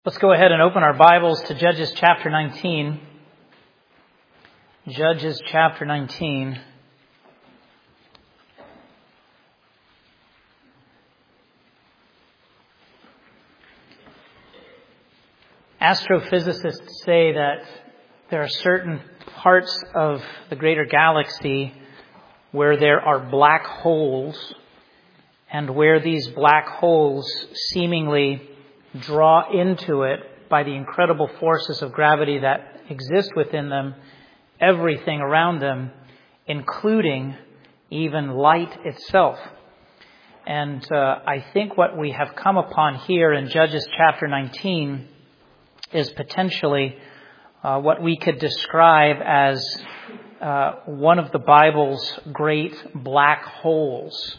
Let's go ahead and open our Bibles to Judges chapter 19. Judges chapter 19. Astrophysicists say that there are certain parts of the greater galaxy where there are black holes, and where these black holes seemingly draw into it by the incredible forces of gravity that exist within them, everything around them, including even light itself. And I think what we have come upon here in Judges chapter 19 is potentially what we could describe as one of the Bible's great black holes,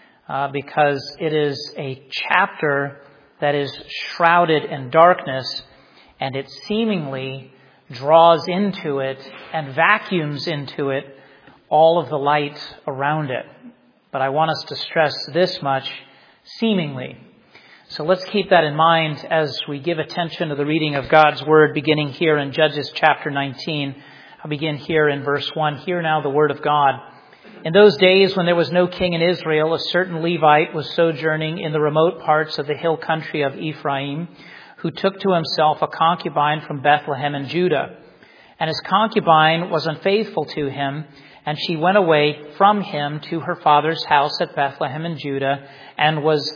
because it is a chapter that is shrouded in darkness, and it seemingly draws into it and vacuums into it all of the light around it. But I want us to stress this much: seemingly. So let's keep that in mind as we give attention to the reading of God's Word, beginning here in Judges chapter 19. I'll begin here in verse 1. Hear now the Word of God. In those days when there was no king in Israel, a certain Levite was sojourning in the remote parts of the hill country of Ephraim, who took to himself a concubine from Bethlehem in Judah. And his concubine was unfaithful to him, and she went away from him to her father's house at Bethlehem in Judah, and was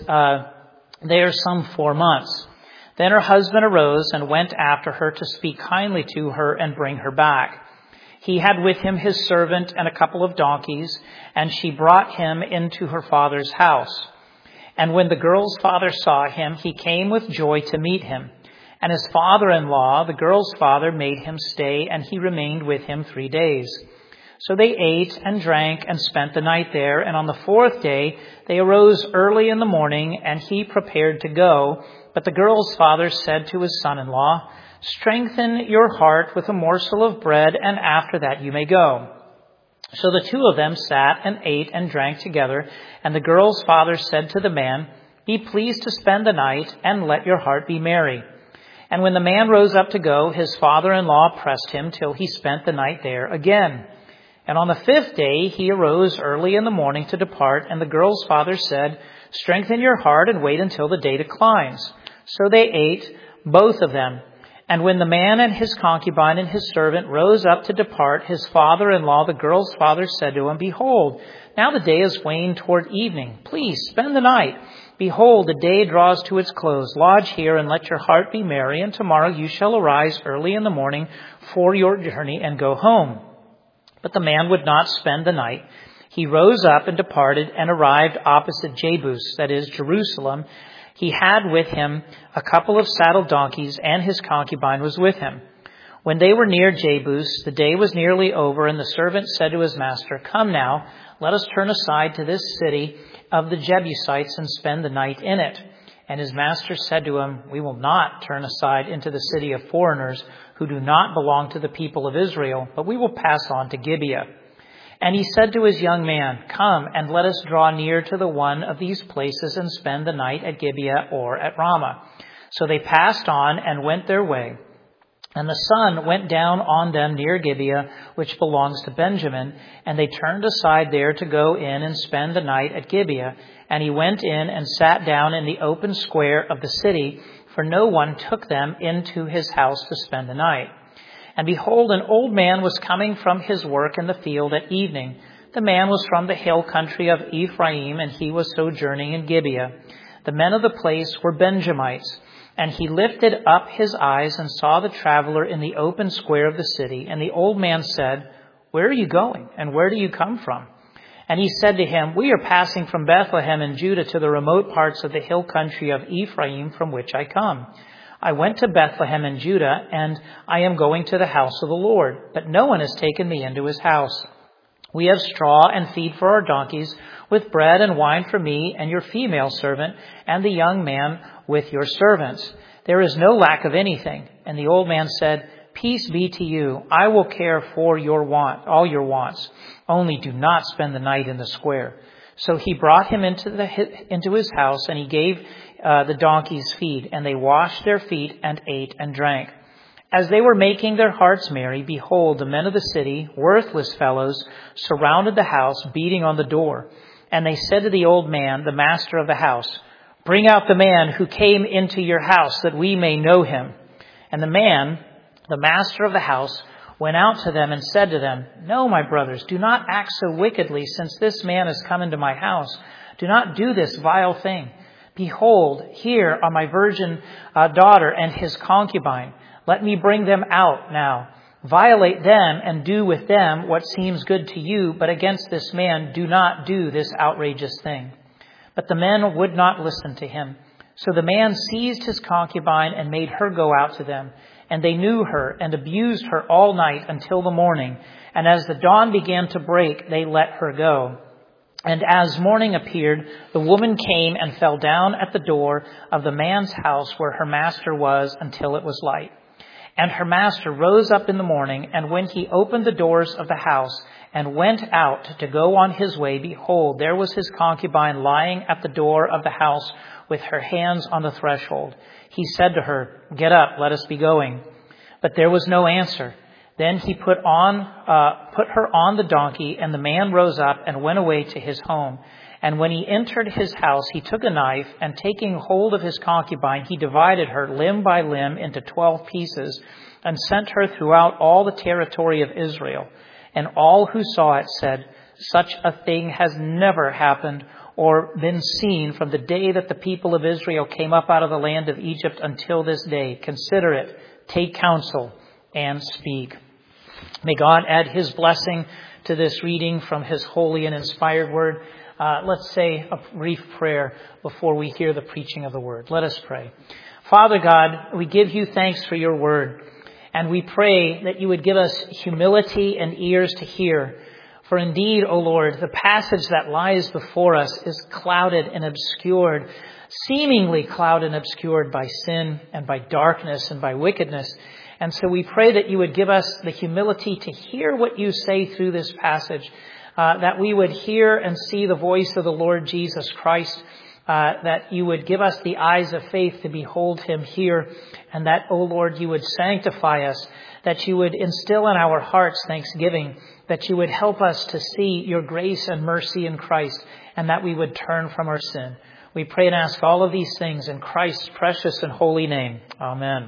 there some 4 months. Then her husband arose and went after her to speak kindly to her and bring her back. He had with him his servant and a couple of donkeys, and she brought him into her father's house. And when the girl's father saw him, he came with joy to meet him. And his father-in-law, the girl's father, made him stay, and he remained with him 3 days. So they ate and drank and spent the night there. And on the 4th day, they arose early in the morning, and he prepared to go. But the girl's father said to his son-in-law, "Strengthen your heart with a morsel of bread, and after that you may go." So the two of them sat and ate and drank together, and the girl's father said to the man, "Be pleased to spend the night, and let your heart be merry." And when the man rose up to go, his father-in-law pressed him till he spent the night there again. And on the 5th day he arose early in the morning to depart, and the girl's father said, "Strengthen your heart and wait until the day declines." So they ate, both of them. And when the man and his concubine and his servant rose up to depart, his father-in-law, the girl's father, said to him, "Behold, now the day is waned toward evening. Please spend the night. Behold, the day draws to its close. Lodge here and let your heart be merry, and tomorrow you shall arise early in the morning for your journey and go home." But the man would not spend the night. He rose up and departed and arrived opposite Jebus, that is, Jerusalem. He had with him a couple of saddled donkeys, and his concubine was with him. When they were near Jebus, the day was nearly over, and the servant said to his master, "Come now, let us turn aside to this city of the Jebusites and spend the night in it." And his master said to him, "We will not turn aside into the city of foreigners who do not belong to the people of Israel, but we will pass on to Gibeah." And he said to his young man, "Come and let us draw near to the one of these places and spend the night at Gibeah or at Ramah." So they passed on and went their way. And the sun went down on them near Gibeah, which belongs to Benjamin, and they turned aside there to go in and spend the night at Gibeah. And he went in and sat down in the open square of the city, for no one took them into his house to spend the night. And behold, an old man was coming from his work in the field at evening. The man was from the hill country of Ephraim, and he was sojourning in Gibeah. The men of the place were Benjamites. And he lifted up his eyes and saw the traveler in the open square of the city. And the old man said, "Where are you going, and where do you come from?" And he said to him, "We are passing from Bethlehem in Judah to the remote parts of the hill country of Ephraim, from which I come. I went to Bethlehem in Judah, and I am going to the house of the Lord, but no one has taken me into his house. We have straw and feed for our donkeys, with bread and wine for me and your female servant, and the young man with your servants. There is no lack of anything." And the old man said, "Peace be to you. I will care for all your wants. Only do not spend the night in the square." So he brought him into his house, and he gave the donkeys' feed, and they washed their feet and ate and drank. As they were making their hearts merry, behold, the men of the city, worthless fellows, surrounded the house, beating on the door. And they said to the old man, the master of the house, "Bring out the man who came into your house, that we may know him." And the man, the master of the house, went out to them and said to them, "No, my brothers, do not act so wickedly, since this man has come into my house. Do not do this vile thing. Behold, here are my virgin daughter and his concubine. Let me bring them out now. Violate them and do with them what seems good to you, but against this man do not do this outrageous thing." But the men would not listen to him. So the man seized his concubine and made her go out to them. And they knew her and abused her all night until the morning. And as the dawn began to break, they let her go. And as morning appeared, the woman came and fell down at the door of the man's house where her master was until it was light. And her master rose up in the morning, and when he opened the doors of the house and went out to go on his way, behold, there was his concubine lying at the door of the house with her hands on the threshold. He said to her, "Get up, let us be going." But there was no answer. Then he put her on the donkey, and the man rose up and went away to his home. And when he entered his house, he took a knife, and taking hold of his concubine, he divided her limb by limb into 12 pieces, and sent her throughout all the territory of Israel. And all who saw it said, "Such a thing has never happened or been seen from the day that the people of Israel came up out of the land of Egypt until this day. Consider it, take counsel, and speak." May God add his blessing to this reading from his holy and inspired word. Let's say a brief prayer before we hear the preaching of the word. Let us pray. Father God, we give you thanks for your word, and we pray that you would give us humility and ears to hear. For indeed, O Lord, the passage that lies before us is clouded and obscured, seemingly clouded and obscured by sin and by darkness and by wickedness. And so we pray that you would give us the humility to hear what you say through this passage, that we would hear and see the voice of the Lord Jesus Christ, that you would give us the eyes of faith to behold him here, and that, O Lord, you would sanctify us, that you would instill in our hearts thanksgiving, that you would help us to see your grace and mercy in Christ, and that we would turn from our sin. We pray and ask all of these things in Christ's precious and holy name. Amen.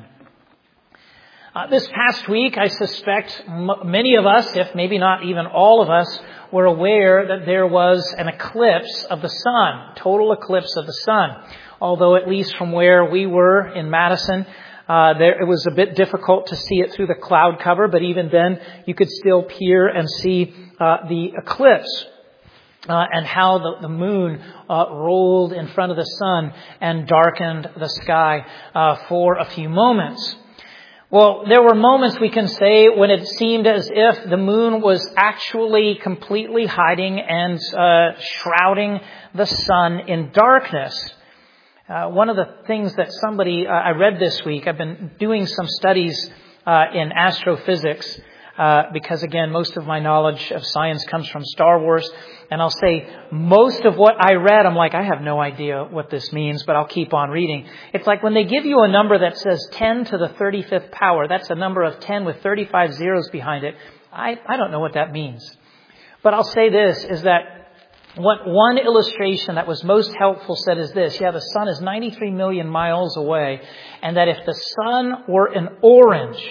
This past week, I suspect many of us, if maybe not even all of us, were aware that there was an eclipse of the sun, total eclipse of the sun. Although at least from where we were in Madison, it was a bit difficult to see it through the cloud cover, but even then you could still peer and see the eclipse. And how the moon rolled in front of the sun and darkened the sky for a few moments. Well, there were moments, we can say, when it seemed as if the moon was actually completely hiding and shrouding the sun in darkness. One of the things that I read this week, I've been doing some studies in astrophysics, because again, most of my knowledge of science comes from Star Wars. And I'll say most of what I read, I'm like, I have no idea what this means, but I'll keep on reading. It's like when they give you a number that says 10 to the 35th power, that's a number of 10 with 35 zeros behind it. I don't know what that means. But I'll say this, is that what one illustration that was most helpful said is this. Yeah, the sun is 93 million miles away, and that if the sun were an orange,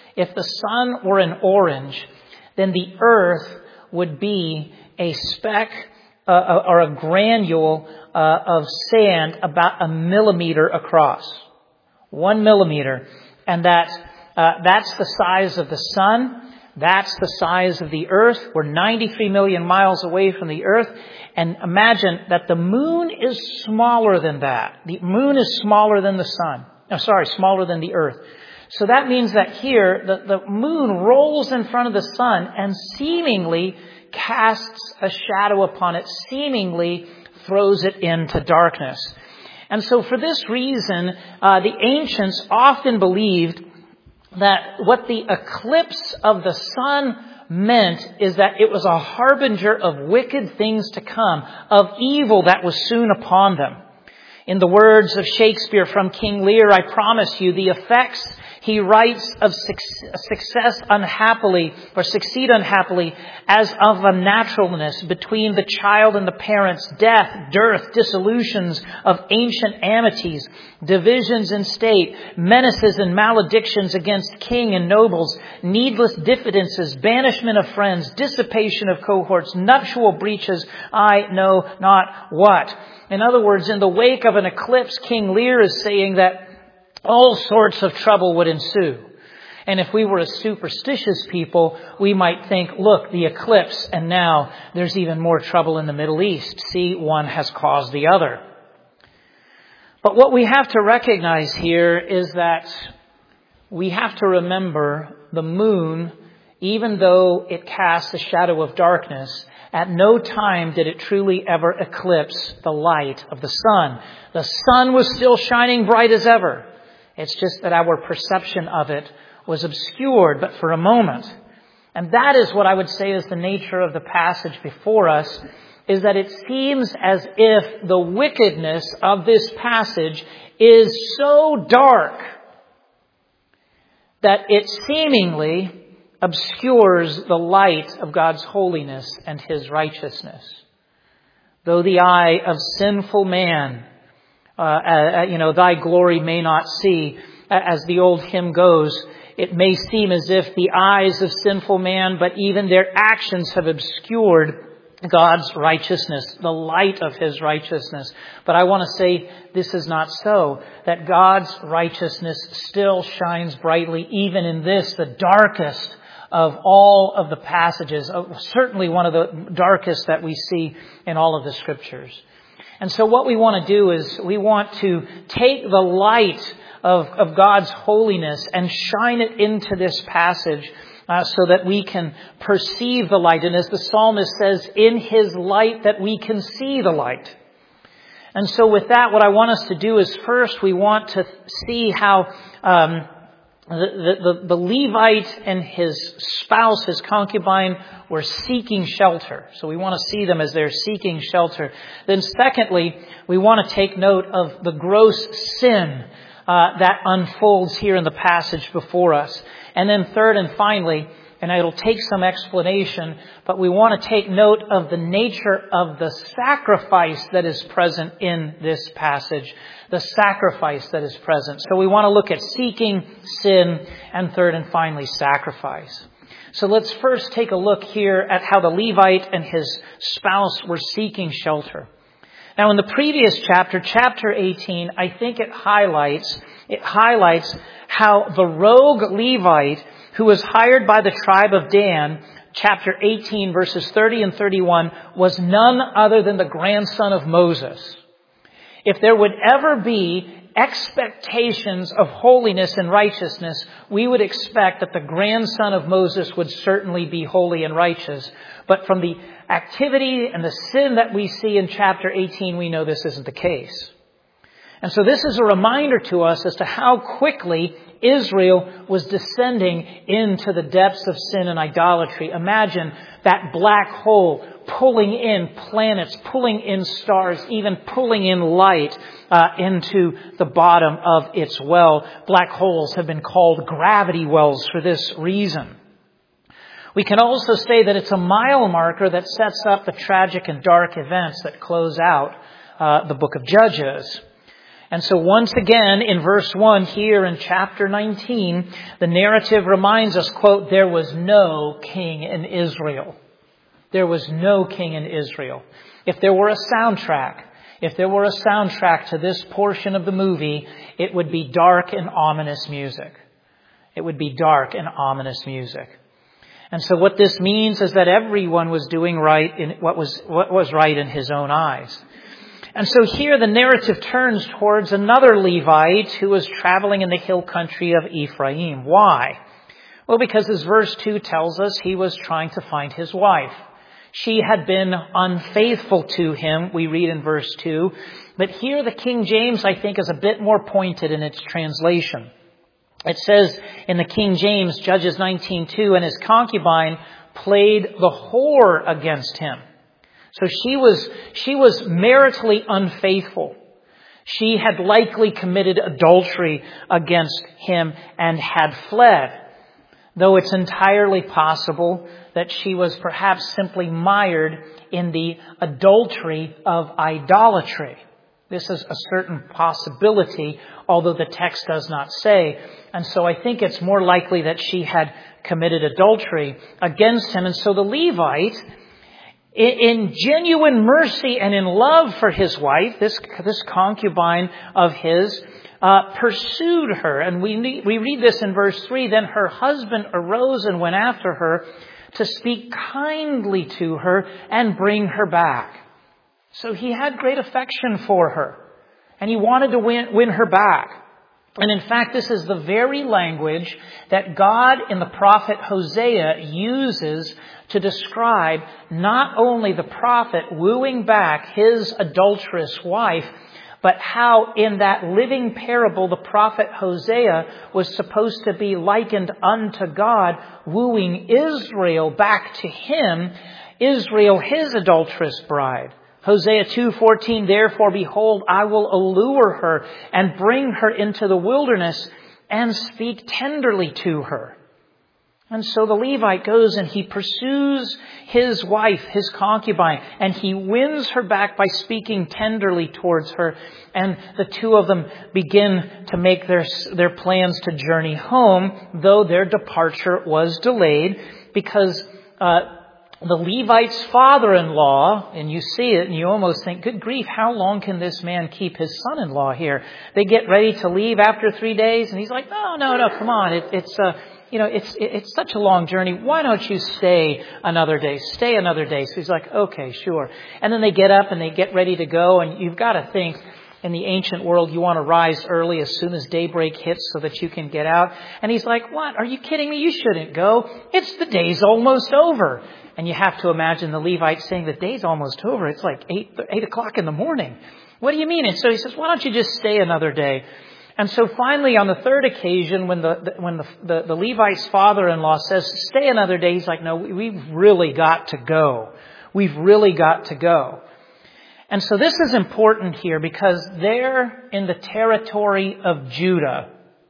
then the earth would be a speck or a granule of sand about 1 millimeter across. 1 millimeter. And that's the size of the sun. That's the size of the earth. We're 93 million miles away from the earth. And imagine that the moon is smaller than that. The moon is smaller than the sun. Smaller than the earth. So that means that here, the moon rolls in front of the sun and seemingly casts a shadow upon it, seemingly throws it into darkness. And so for this reason, the ancients often believed that what the eclipse of the sun meant is that it was a harbinger of wicked things to come, of evil that was soon upon them. In the words of Shakespeare from King Lear, I promise you, the effects, he writes, of succeed unhappily, as of a naturalness between the child and the parents, death, dearth, dissolutions of ancient amities, divisions in state, menaces and maledictions against king and nobles, needless diffidences, banishment of friends, dissipation of cohorts, nuptial breaches, I know not what. In other words, in the wake of an eclipse, King Lear is saying that all sorts of trouble would ensue. And if we were a superstitious people, we might think, look, the eclipse, and now there's even more trouble in the Middle East. See, one has caused the other. But what we have to recognize here is that we have to remember the moon, even though it casts a shadow of darkness, at no time did it truly ever eclipse the light of the sun. The sun was still shining bright as ever. It's just that our perception of it was obscured, but for a moment. And that is what I would say is the nature of the passage before us, is that it seems as if the wickedness of this passage is so dark that it seemingly obscures the light of God's holiness and His righteousness. Though the eye of sinful man, thy glory may not see, as the old hymn goes, it may seem as if the eyes of sinful man, but even their actions have obscured God's righteousness, the light of His righteousness. But I want to say this is not so, that God's righteousness still shines brightly, even in this, the darkest of all of the passages, certainly one of the darkest that we see in all of the Scriptures. And so what we want to do is we want to take the light of God's holiness and shine it into this passage so that we can perceive the light. And as the psalmist says, in His light that we can see the light. And so with that, what I want us to do is first we want to see how the Levite and his spouse, his concubine, were seeking shelter. So we want to see them as they're seeking shelter. Then secondly, we want to take note of the gross sin that unfolds here in the passage before us. And then third and finally, and it'll take some explanation, but we want to take note of the nature of the sacrifice that is present in this passage. The sacrifice that is present. So we want to look at seeking, sin, and third and finally, sacrifice. So let's first take a look here at how the Levite and his spouse were seeking shelter. Now in the previous chapter, chapter 18, I think it highlights how the rogue Levite who was hired by the tribe of Dan, chapter 18, verses 30 and 31, was none other than the grandson of Moses. If there would ever be expectations of holiness and righteousness, we would expect that the grandson of Moses would certainly be holy and righteous. But from the activity and the sin that we see in chapter 18, we know this isn't the case. And so this is a reminder to us as to how quickly Israel was descending into the depths of sin and idolatry. Imagine that black hole pulling in planets, pulling in stars, even pulling in light into the bottom of its well. Black holes have been called gravity wells for this reason. We can also say that it's a mile marker that sets up the tragic and dark events that close out the book of Judges. And so once again, in verse 1 here in chapter 19, the narrative reminds us, quote, there was no king in Israel. There was no king in Israel. If there were a soundtrack to this portion of the movie, it would be dark and ominous music. It would be dark and ominous music. And so what this means is that everyone was doing right in what was right in his own eyes. And so here the narrative turns towards another Levite who was traveling in the hill country of Ephraim. Why? Well, because as verse 2 tells us, he was trying to find his wife. She had been unfaithful to him, we read in verse 2. But here the King James, I think, is a bit more pointed in its translation. It says in the King James, Judges 19:2, and his concubine played the whore against him. So she was maritally unfaithful. She had likely committed adultery against him and had fled, though it's entirely possible that she was perhaps simply mired in the adultery of idolatry. This is a certain possibility, although the text does not say. And so I think it's more likely that she had committed adultery against him. And so the Levite, in genuine mercy and in love for his wife, this concubine of his, pursued her. And we read this in verse 3. Then her husband arose and went after her to speak kindly to her and bring her back. So he had great affection for her, and he wanted to win her back. And in fact, this is the very language that God in the prophet Hosea uses to describe not only the prophet wooing back his adulterous wife, but how in that living parable the prophet Hosea was supposed to be likened unto God, wooing Israel back to him, Israel his adulterous bride. Hosea 2:14, therefore, behold, I will allure her and bring her into the wilderness and speak tenderly to her. And so the Levite goes and he pursues his wife, his concubine, and he wins her back by speaking tenderly towards her. And the two of them begin to make their plans to journey home, though their departure was delayed because the Levite's father-in-law, and you see it and you almost think, good grief, how long can this man keep his son-in-law here? They get ready to leave after 3 days and he's like, no, come on. It's such a long journey. Why don't you stay another day? Stay another day. So he's like, okay, sure. And then they get up and they get ready to go. And you've got to think, in the ancient world, you want to rise early as soon as daybreak hits so that you can get out. And he's like, what? Are you kidding me? You shouldn't go. The day's almost over. And you have to imagine the Levite saying, the day's almost over. It's like 8 o'clock in the morning. What do you mean? And so he says, why don't you just stay another day? And so finally, on the third occasion, when the Levite's father-in-law says, stay another day, he's like, no, we've really got to go. We've really got to go. And so this is important here because they're in the territory of Judah.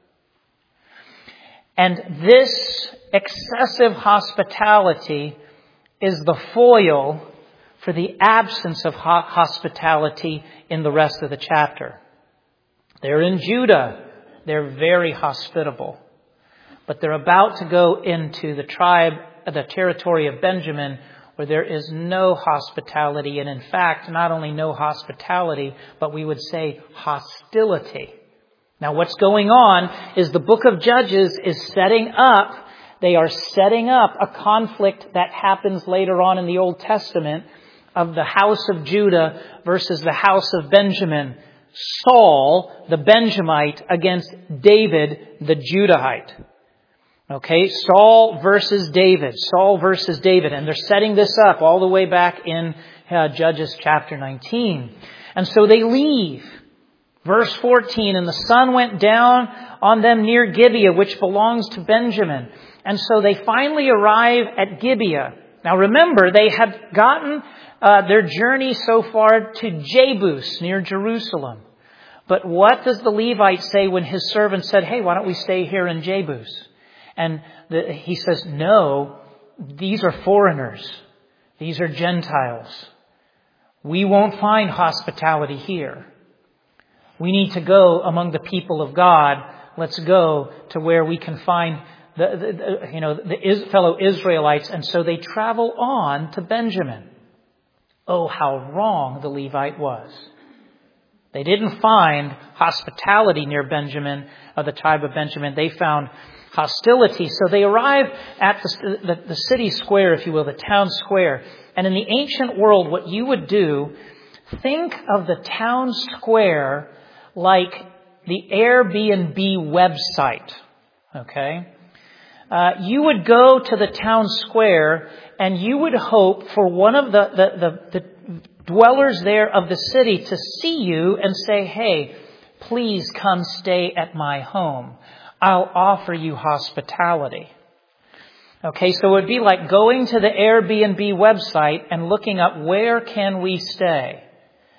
And this excessive hospitality is the foil for the absence of hospitality in the rest of the chapter. They're in Judah. They're very hospitable. But they're about to go into the territory of Benjamin, where there is no hospitality. And in fact, not only no hospitality, but we would say hostility. Now what's going on is the book of Judges is setting up, they are setting up a conflict that happens later on in the Old Testament of the house of Judah versus the house of Benjamin. Saul, the Benjamite, against David, the Judahite. Okay, Saul versus David. Saul versus David. And they're setting this up all the way back in Judges chapter 19. And so they leave. Verse 14, and the sun went down on them near Gibeah, which belongs to Benjamin. And so they finally arrive at Gibeah. Now remember, they had gotten their journey so far to Jebus, near Jerusalem. But what does the Levite say when his servant said, hey, why don't we stay here in Jebus? And he says, no, these are foreigners. These are Gentiles. We won't find hospitality here. We need to go among the people of God. Let's go to where we can find the fellow Israelites. And so they travel on to Benjamin. Oh, how wrong the Levite was. They didn't find hospitality near Benjamin, the tribe of Benjamin. They found hostility. So they arrive at the city square, if you will, the town square. And in the ancient world, what you would do, think of the town square like the Airbnb website. Okay? You would go to the town square and you would hope for one of the dwellers there of the city to see you and say, hey, please come stay at my home. I'll offer you hospitality. Okay, so it would be like going to the Airbnb website and looking up where can we stay.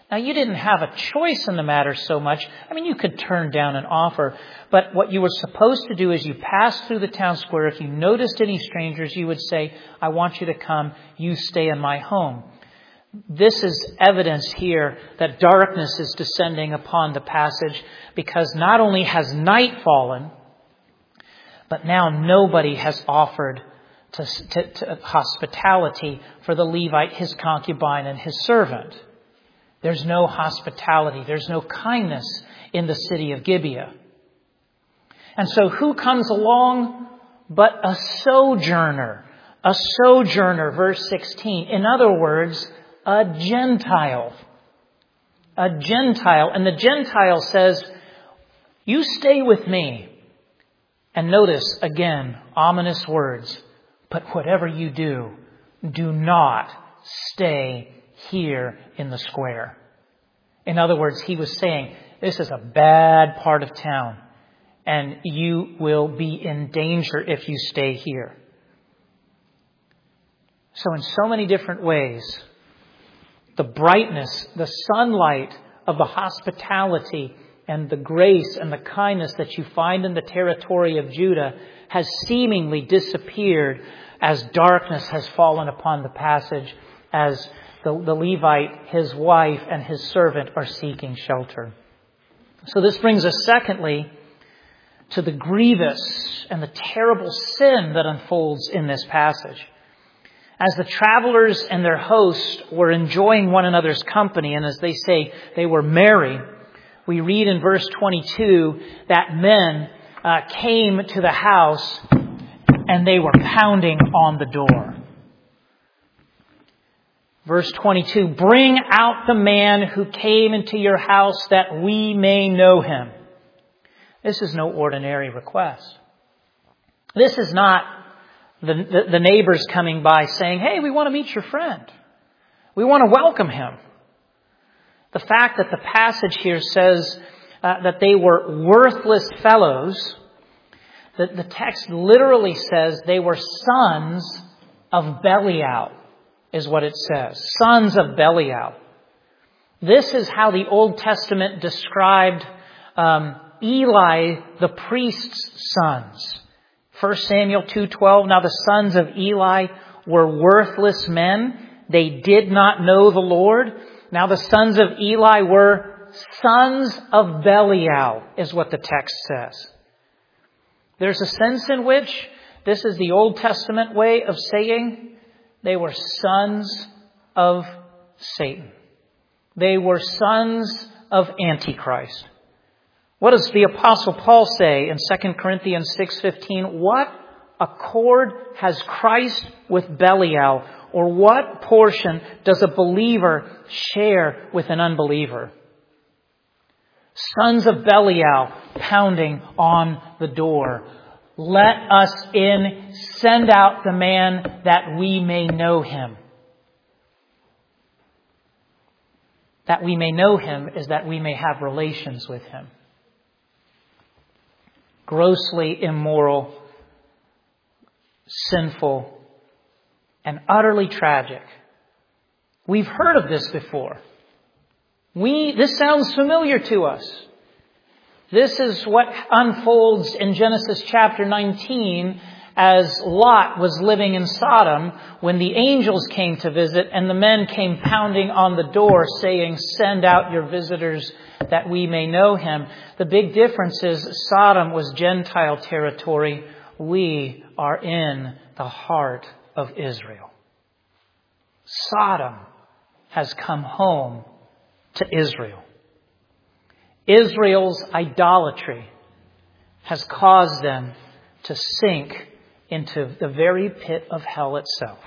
Now, you didn't have a choice in the matter so much. I mean, you could turn down an offer. But what you were supposed to do is you passed through the town square. If you noticed any strangers, you would say, I want you to come. You stay in my home. This is evidence here that darkness is descending upon the passage, because not only has night fallen, but now nobody has offered to hospitality for the Levite, his concubine, and his servant. There's no hospitality. There's no kindness in the city of Gibeah. And so who comes along but a sojourner? A sojourner, verse 16. In other words, a Gentile. A Gentile. And the Gentile says, you stay with me. And notice, again, ominous words. But whatever you do, do not stay here in the square. In other words, he was saying, this is a bad part of town, and you will be in danger if you stay here. So in so many different ways, the brightness, the sunlight of the hospitality and the grace and the kindness that you find in the territory of Judah has seemingly disappeared as darkness has fallen upon the passage, as the Levite, his wife, and his servant are seeking shelter. So this brings us, secondly, to the grievous and the terrible sin that unfolds in this passage. As the travelers and their host were enjoying one another's company, and as they say, they were merry, we read in verse 22 that men came to the house and they were pounding on the door. Verse 22, bring out the man who came into your house that we may know him. This is no ordinary request. This is not the neighbors coming by saying, hey, we want to meet your friend. We want to welcome him. The fact that the passage here says that they were worthless fellows, that the text literally says they were sons of Belial, is what it says. Sons of Belial. This is how the Old Testament described Eli, the priest's sons. 1 Samuel 2:12, now the sons of Eli were worthless men. They did not know the Lord. Now the sons of Eli were sons of Belial, is what the text says. There's a sense in which this is the Old Testament way of saying they were sons of Satan. They were sons of Antichrist. What does the Apostle Paul say in 2 Corinthians 6:15? What accord has Christ with Belial? Or what portion does a believer share with an unbeliever? Sons of Belial pounding on the door. Let us in. Send out the man that we may know him. That we may know him is that we may have relations with him. Grossly immoral, sinful, and utterly tragic. We've heard of this before. This sounds familiar to us. This is what unfolds in Genesis chapter 19 as Lot was living in Sodom when the angels came to visit and the men came pounding on the door saying, send out your visitors that we may know him. The big difference is Sodom was Gentile territory. We are in the heart of Israel. Sodom has come home to Israel. Israel's idolatry has caused them to sink into the very pit of hell itself.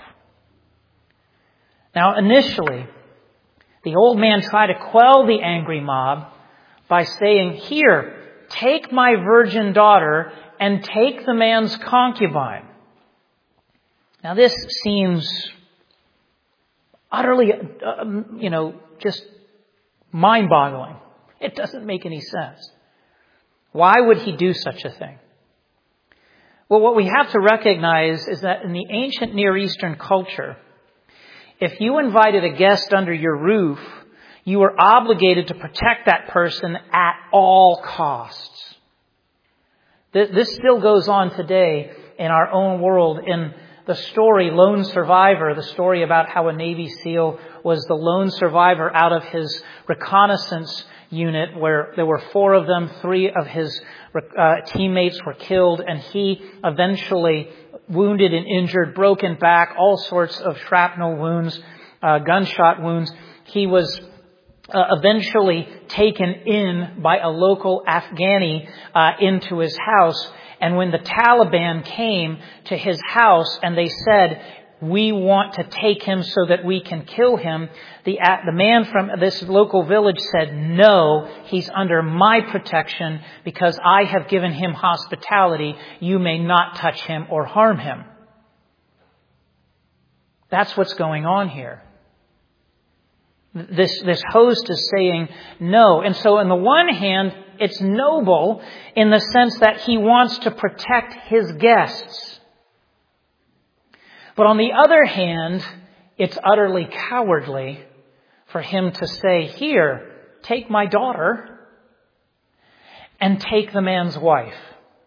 Now, initially, the old man tried to quell the angry mob by saying, here, take my virgin daughter and take the man's concubine. Now, this seems utterly, just mind-boggling. It doesn't make any sense. Why would he do such a thing? Well, what we have to recognize is that in the ancient Near Eastern culture, if you invited a guest under your roof, you were obligated to protect that person at all costs. This still goes on today in our own world. In the story Lone Survivor, the story about how a Navy SEAL was the lone survivor out of his reconnaissance unit, where there were 4 of them, 3 of his teammates were killed, and he eventually, wounded and injured, broken back, all sorts of shrapnel wounds, gunshot wounds, he was eventually taken in by a local Afghani into his house. And when the Taliban came to his house and they said, "We want to take him so that we can kill him," the man from this local village said, "No, he's under my protection because I have given him hospitality. You may not touch him or harm him." That's what's going on here. This host is saying no. And so on the one hand, it's noble in the sense that he wants to protect his guests. But on the other hand, it's utterly cowardly for him to say, "Here, take my daughter and take the man's wife.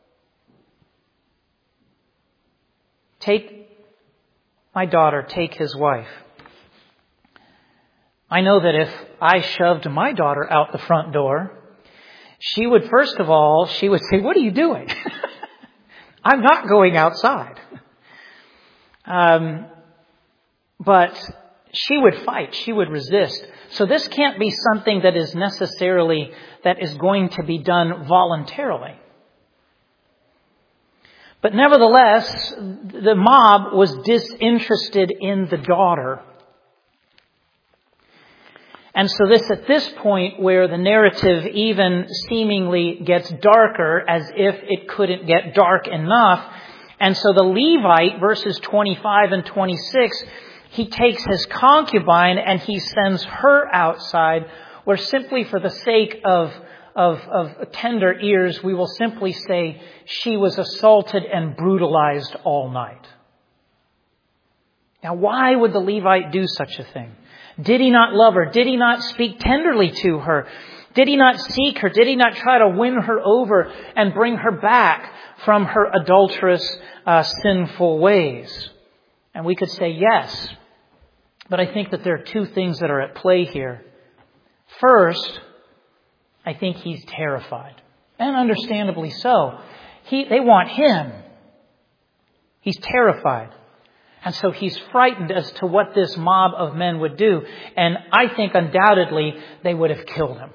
Take my daughter, take his wife." I know that if I shoved my daughter out the front door, she would, first of all, she would say, "What are you doing?" I'm not going outside. But she would fight. She would resist. So this can't be something that is necessarily, that is going to be done voluntarily. But nevertheless, the mob was disinterested in the daughter. And so at this point where the narrative even seemingly gets darker, as if it couldn't get dark enough. And so the Levite, verses 25 and 26, he takes his concubine and he sends her outside, where simply for the sake of tender ears, we will simply say she was assaulted and brutalized all night. Now, why would the Levite do such a thing? Did he not love her? Did he not speak tenderly to her? Did he not seek her? Did he not try to win her over and bring her back from her adulterous, sinful ways? And we could say yes. But I think that there are 2 things that are at play here. First, I think he's terrified. And understandably so. They want him. He's terrified. And so he's frightened as to what this mob of men would do. And I think undoubtedly they would have killed him.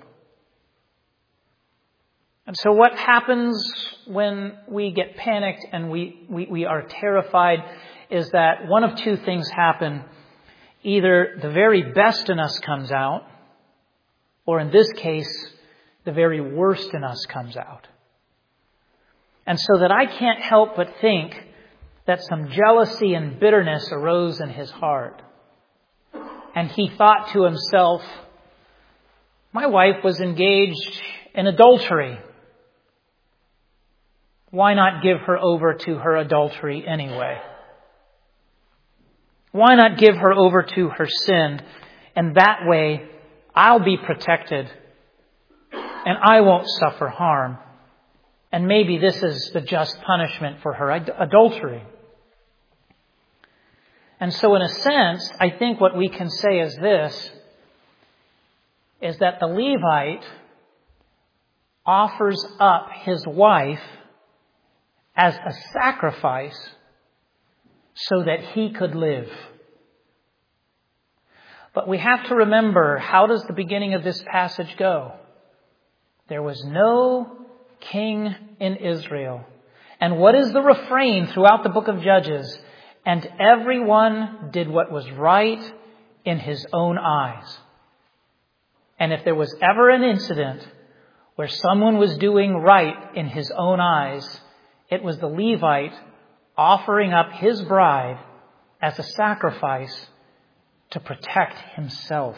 And so what happens when we get panicked and we are terrified is that one of 2 things happen. Either the very best in us comes out, or in this case, the very worst in us comes out. And so that I can't help but think that some jealousy and bitterness arose in his heart. And he thought to himself, "My wife was engaged in adultery. Why not give her over to her adultery anyway? Why not give her over to her sin? And that way I'll be protected and I won't suffer harm. And maybe this is the just punishment for her adultery." And so in a sense, I think what we can say is this, is that the Levite offers up his wife as a sacrifice so that he could live. But we have to remember, how does the beginning of this passage go? There was no king in Israel. And what is the refrain throughout the book of Judges? And everyone did what was right in his own eyes. And if there was ever an incident where someone was doing right in his own eyes, it was the Levite offering up his bride as a sacrifice to protect himself.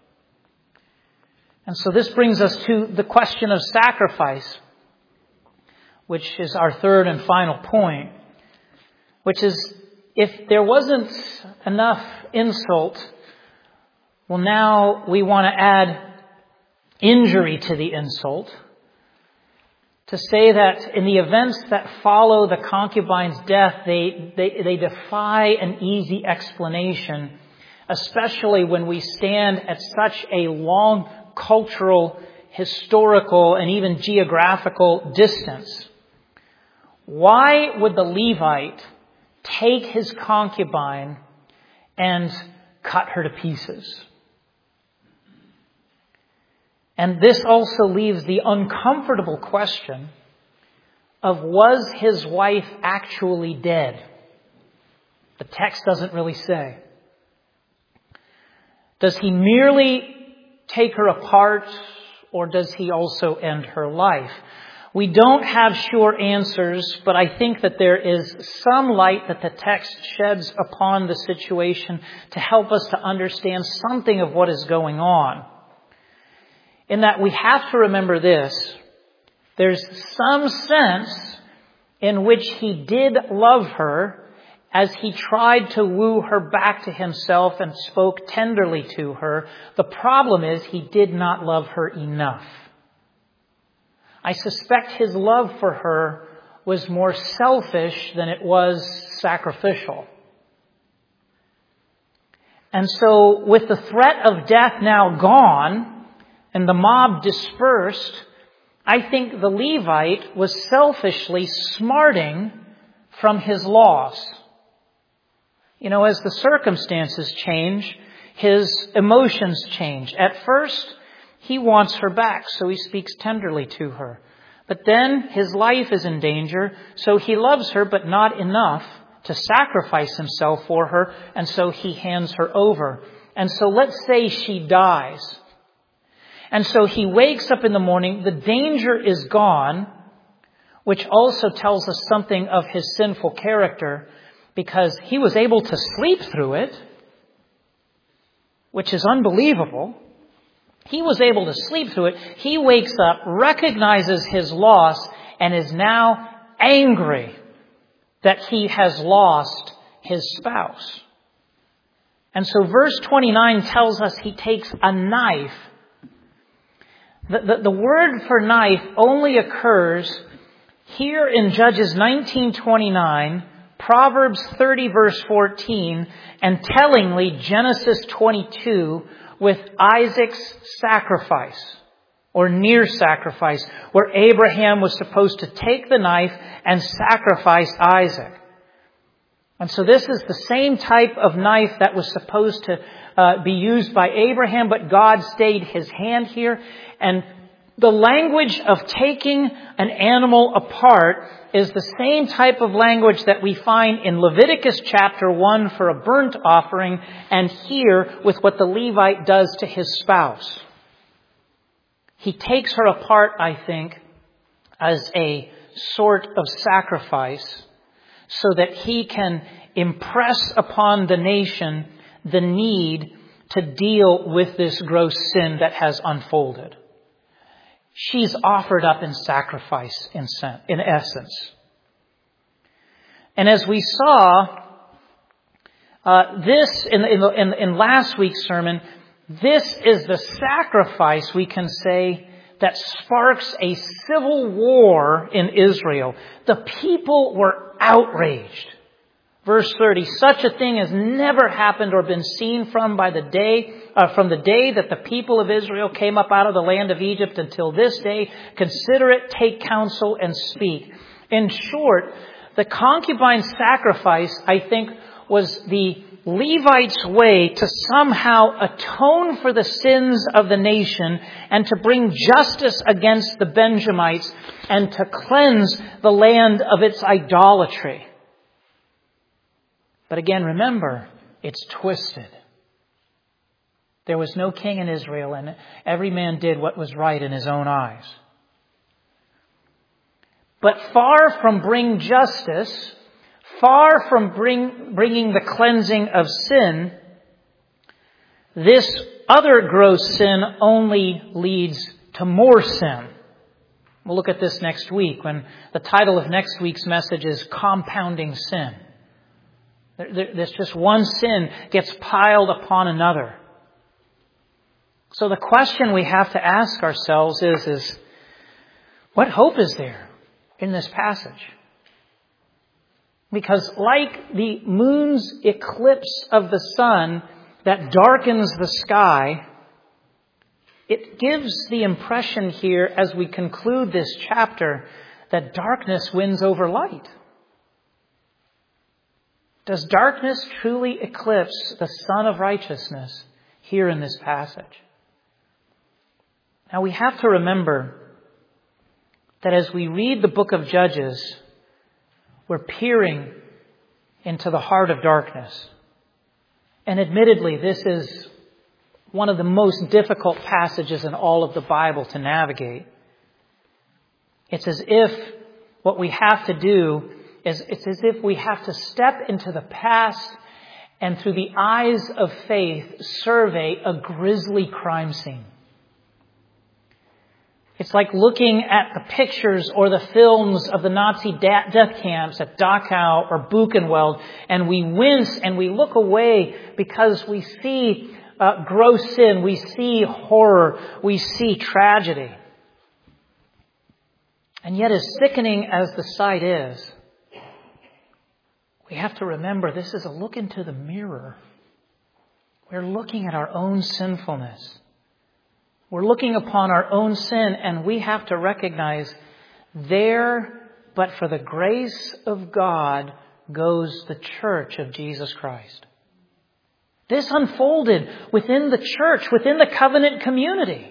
And so this brings us to the question of sacrifice, which is our third and final point, which is, if there wasn't enough insult Well, now we want to add injury to the insult, to say that in the events that follow the concubine's death, they defy an easy explanation, especially when we stand at such a long cultural, historical, and even geographical distance. Why would the Levite take his concubine and cut her to pieces? And this also leaves the uncomfortable question of, was his wife actually dead? The text doesn't really say. Does he merely take her apart, or does he also end her life? We don't have sure answers, but I think that there is some light that the text sheds upon the situation to help us to understand something of what is going on. In that we have to remember this: there's some sense in which he did love her as he tried to woo her back to himself and spoke tenderly to her. The problem is he did not love her enough. I suspect his love for her was more selfish than it was sacrificial. And so with the threat of death now gone and the mob dispersed, I think the Levite was selfishly smarting from his loss. You know, as the circumstances change, his emotions change. At first, he wants her back, so he speaks tenderly to her. But then his life is in danger, so he loves her, but not enough to sacrifice himself for her, and so he hands her over. And so let's say she dies. And so he wakes up in the morning, the danger is gone, which also tells us something of his sinful character, because he was able to sleep through it, which is unbelievable. He was able to sleep through it. He wakes up, recognizes his loss, and is now angry that he has lost his spouse. And so verse 29 tells us he takes a knife. The word for knife only occurs here in Judges 19:29, Proverbs 30 verse 14, and tellingly Genesis 22 with Isaac's sacrifice, or near sacrifice, where Abraham was supposed to take the knife and sacrifice Isaac. And so this is the same type of knife that was supposed to be used by Abraham, but God stayed his hand here. And the language of taking an animal apart is the same type of language that we find in Leviticus chapter 1 for a burnt offering, and here with what the Levite does to his spouse. He takes her apart, I think, as a sort of sacrifice so that he can impress upon the nation the need to deal with this gross sin that has unfolded. She's offered up in sacrifice, in essence. And as we saw, this in last week's sermon, this is the sacrifice, we can say, that sparks a civil war in Israel. The people were outraged. Verse 30, such a thing has never happened or been seen from the day that the people of Israel came up out of the land of Egypt until this day. Consider it, take counsel, and speak. In short, the concubine sacrifice, I think, was the Levite's way to somehow atone for the sins of the nation and to bring justice against the Benjamites and to cleanse the land of its idolatry. But again, remember, it's twisted. There was no king in Israel, and every man did what was right in his own eyes. But far from bring justice, far from bringing the cleansing of sin, this other gross sin only leads to more sin. We'll look at this next week when the title of next week's message is Compounding Sin. There's just one sin gets piled upon another. So the question we have to ask ourselves is what hope is there in this passage? Because like the moon's eclipse of the sun that darkens the sky, it gives the impression here as we conclude this chapter that darkness wins over light. Does darkness truly eclipse the sun of righteousness here in this passage? Now we have to remember that as we read the book of Judges, we're peering into the heart of darkness. And admittedly, this is one of the most difficult passages in all of the Bible to navigate. It's as if what we have to do is, it's as if we have to step into the past and through the eyes of faith survey a grisly crime scene. It's like looking at the pictures or the films of the Nazi death camps at Dachau or Buchenwald, and we wince and we look away because we see gross sin, we see horror, we see tragedy. And yet, as sickening as the sight is, we have to remember this is a look into the mirror. We're looking at our own sinfulness. We're looking upon our own sin, and we have to recognize there, but for the grace of God, goes the church of Jesus Christ. This unfolded within the church, within the covenant community.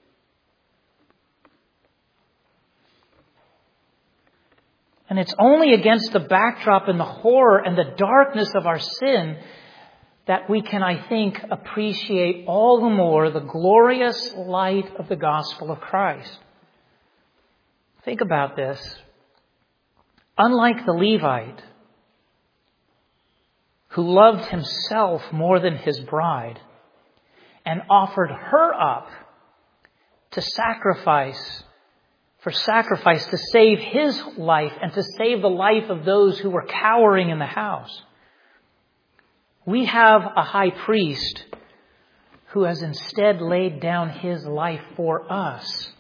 And it's only against the backdrop and the horror and the darkness of our sin that we can, I think, appreciate all the more the glorious light of the gospel of Christ. Think about this. Unlike the Levite, who loved himself more than his bride and offered her up to sacrifice to save his life and to save the life of those who were cowering in the house, we have a high priest who has instead laid down his life for us.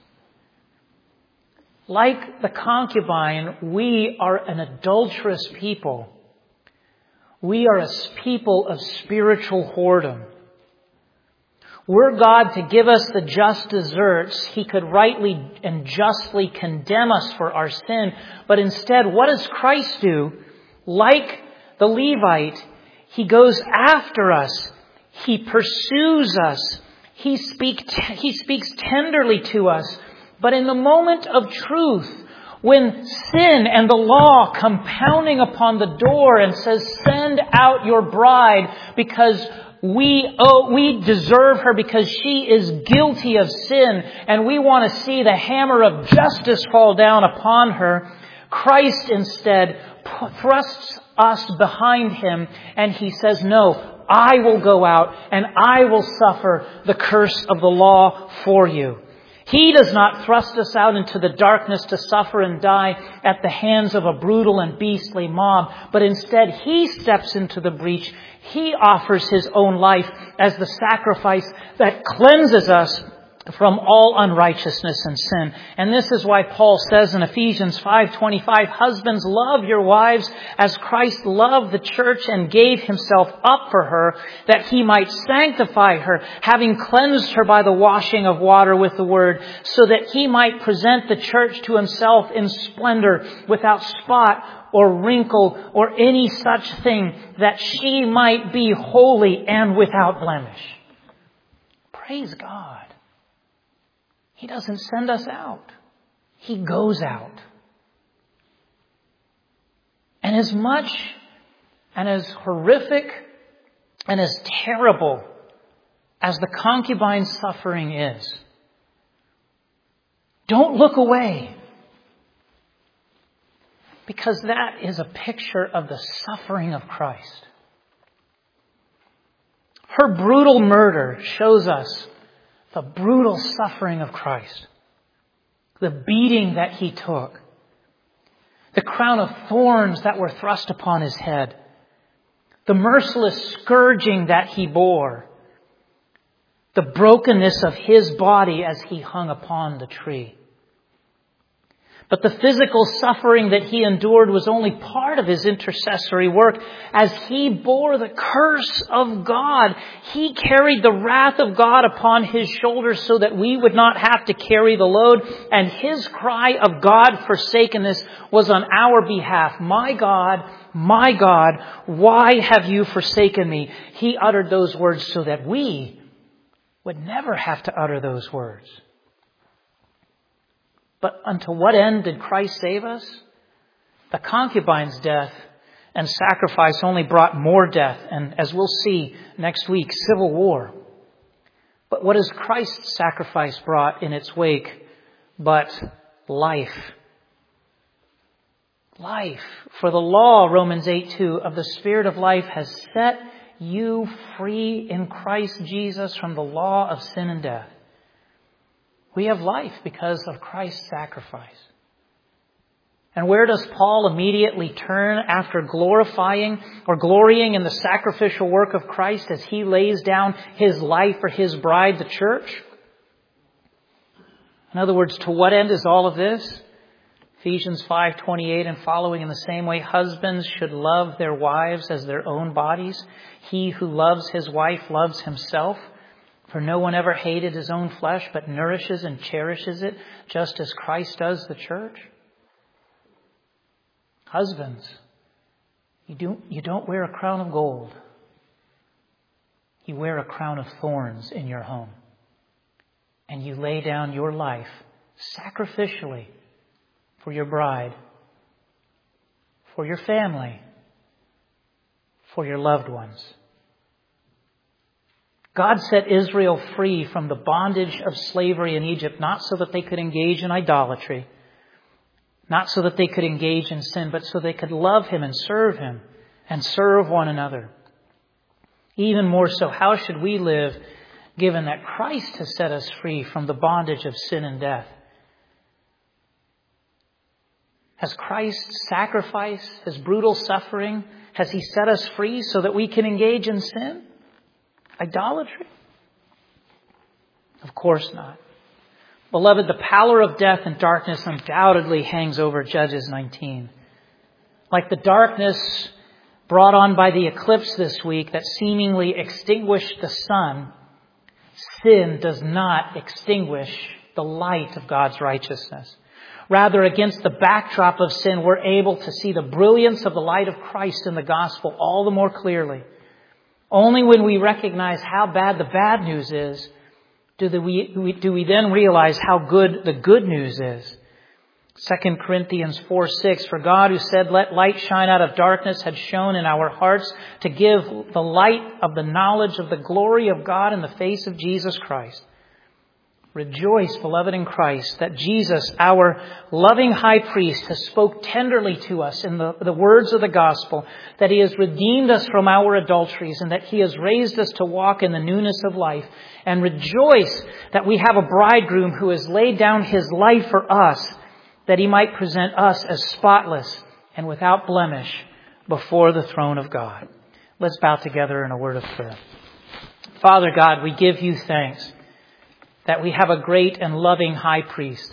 Like the concubine, we are an adulterous people. We are a people of spiritual whoredom. Were God to give us the just deserts, He could rightly and justly condemn us for our sin. But instead, what does Christ do? Like the Levite, He goes after us. He pursues us. He speaks tenderly to us. But in the moment of truth, when sin and the law come pounding upon the door and says, send out your bride because we deserve her because she is guilty of sin and we want to see the hammer of justice fall down upon her, Christ instead thrusts us behind Him and He says, no, I will go out and I will suffer the curse of the law for you. He does not thrust us out into the darkness to suffer and die at the hands of a brutal and beastly mob, but instead He steps into the breach. He offers His own life as the sacrifice that cleanses us from all unrighteousness and sin. And this is why Paul says in Ephesians 5:25, husbands, love your wives as Christ loved the church and gave Himself up for her, that He might sanctify her, having cleansed her by the washing of water with the word, so that He might present the church to Himself in splendor, without spot or wrinkle or any such thing, that she might be holy and without blemish. Praise God. He doesn't send us out. He goes out. And as much and as horrific and as terrible as the concubine's suffering is, don't look away. Because that is a picture of the suffering of Christ. Her brutal murder shows us the brutal suffering of Christ. The beating that He took. The crown of thorns that were thrust upon His head. The merciless scourging that He bore. the brokenness of His body as He hung upon the tree. But the physical suffering that He endured was only part of His intercessory work. As He bore the curse of God, He carried the wrath of God upon His shoulders so that we would not have to carry the load. And His cry of God forsakenness was on our behalf. My God, why have you forsaken me? He uttered those words so that we would never have to utter those words. But unto what end did Christ save us? The concubine's death and sacrifice only brought more death, and as we'll see next week, civil war. But what has Christ's sacrifice brought in its wake but life? Life. For the law, Romans 8:2, of the Spirit of life has set you free in Christ Jesus from the law of sin and death. We have life because of Christ's sacrifice. And where does Paul immediately turn after glorifying or glorying in the sacrificial work of Christ as he lays down his life for his bride, the church? In other words, to what end is all of this? Ephesians 5:28 and following, in the same way, husbands should love their wives as their own bodies. He who loves his wife loves himself. For no one ever hated his own flesh, but nourishes and cherishes it, just as Christ does the church. Husbands, you don't wear a crown of gold. You wear a crown of thorns in your home. And you lay down your life sacrificially for your bride, for your family, for your loved ones. God set Israel free from the bondage of slavery in Egypt, not so that they could engage in idolatry, not so that they could engage in sin, but so they could love Him and serve one another. Even more so, how should we live given that Christ has set us free from the bondage of sin and death? Has Christ's sacrifice, His brutal suffering, has He set us free so that we can engage in sin? Idolatry? Of course not. Beloved, the power of death and darkness undoubtedly hangs over Judges 19. Like the darkness brought on by the eclipse this week that seemingly extinguished the sun, sin does not extinguish the light of God's righteousness. Rather, against the backdrop of sin, we're able to see the brilliance of the light of Christ in the gospel all the more clearly. Only when we recognize how bad the bad news is, do we then realize how good the good news is. 2 Corinthians 4:6, for God who said, let light shine out of darkness, had shone in our hearts to give the light of the knowledge of the glory of God in the face of Jesus Christ. Rejoice, beloved, in Christ, that Jesus, our loving high priest, has spoke tenderly to us in the words of the gospel, that He has redeemed us from our adulteries, and that He has raised us to walk in the newness of life. And rejoice that we have a bridegroom who has laid down His life for us, that He might present us as spotless and without blemish before the throne of God. Let's bow together in a word of prayer. Father God, we give You thanks that we have a great and loving high priest.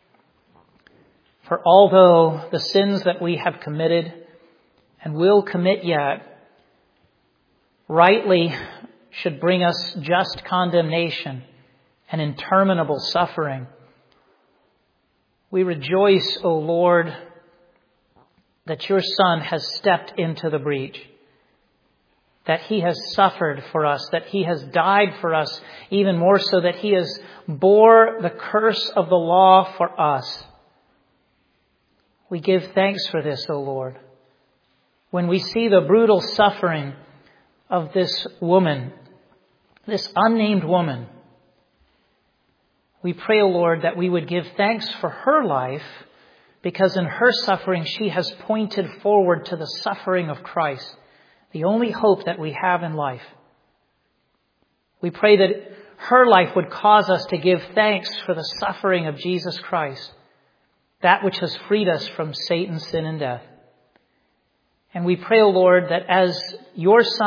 For although the sins that we have committed and will commit yet rightly should bring us just condemnation and interminable suffering, we rejoice, O Lord, that Your Son has stepped into the breach, that He has suffered for us, that He has died for us, even more so that He has bore the curse of the law for us. We give thanks for this, O Lord. When we see the brutal suffering of this woman, this unnamed woman, we pray, O Lord, that we would give thanks for her life, because in her suffering she has pointed forward to the suffering of Christ, the only hope that we have in life. We pray that her life would cause us to give thanks for the suffering of Jesus Christ, that which has freed us from Satan, sin, and death. And we pray, O Lord, that as Your Son